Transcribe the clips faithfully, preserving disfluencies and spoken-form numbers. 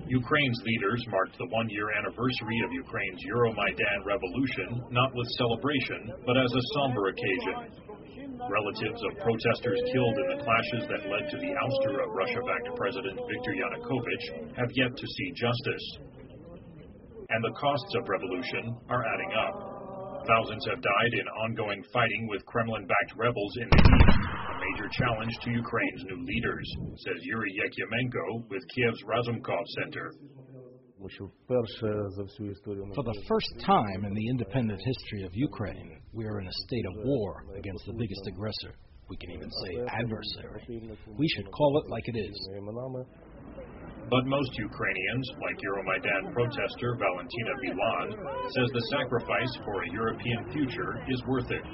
Ukraine's leaders marked the one-year anniversary of Ukraine's Euromaidan revolution not with celebration, but as a somber occasion. Relatives of protesters killed in the clashes that led to the ouster of Russia-backed President Viktor Yanukovych have yet to see justice. And the costs of revolution are adding up. Thousands have died in ongoing fighting with Kremlin-backed rebels in the east, a major challenge to Ukraine's new leaders, says Yuri Yekyamenko with Kiev's Razumkov Center. For the first time in the independent history of Ukraine, we are in a state of war against the biggest aggressor. We can even say adversary. We should call it like it is. But most Ukrainians, like Euromaidan protester Valentina Bilan, says the sacrifice for a European future is worth it.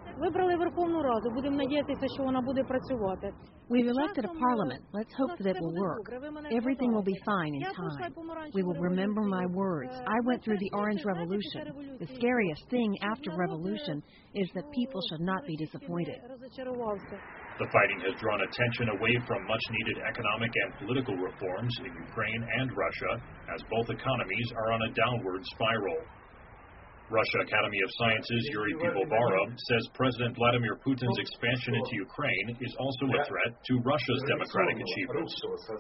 We've elected a parliament. Let's hope that it will work. Everything will be fine in time. We will remember my words. I went through the Orange Revolution. The scariest thing after revolution is that people should not be disappointed. The fighting has drawn attention away from much-needed economic and political reforms in Ukraine and Russia, as both economies are on a downward spiral. Russia Academy of Sciences' Yuri Pivovarov says President Vladimir Putin's expansion into Ukraine is also a threat to Russia's democratic achievements.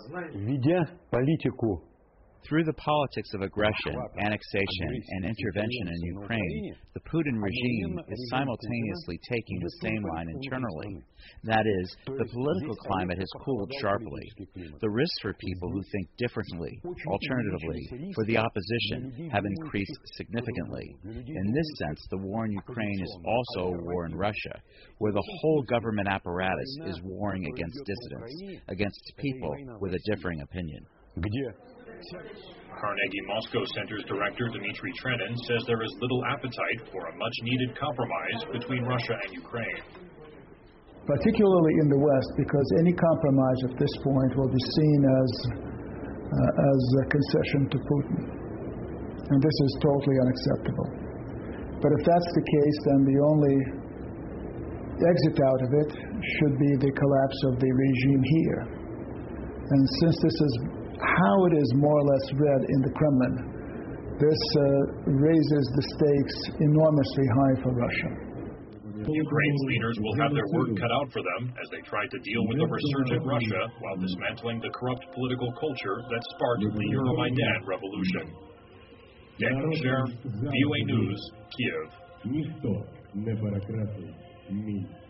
Through the politics of aggression, annexation, and intervention in Ukraine, the Putin regime is simultaneously taking the same line internally. That is, the political climate has cooled sharply. The risks for people who think differently, alternatively, for the opposition, have increased significantly. In this sense, the war in Ukraine is also a war in Russia, where the whole government apparatus is warring against dissidents, against people with a differing opinion. Carnegie Moscow Center's director Dmitry Trenin says there is little appetite for a much-needed compromise between Russia and Ukraine. Particularly in the West, because any compromise at this point will be seen as, uh, as a concession to Putin. And this is totally unacceptable. But if that's the case, then the only exit out of it should be the collapse of the regime here. And since this is how it is more or less read in the Kremlin, this uh, raises the stakes enormously high for Russia. Ukraine's leaders will have their work cut out for them as they try to deal with a resurgent Russia while dismantling the corrupt political culture that sparked the Euromaidan revolution. Daniel Sher, V O A News, Kiev.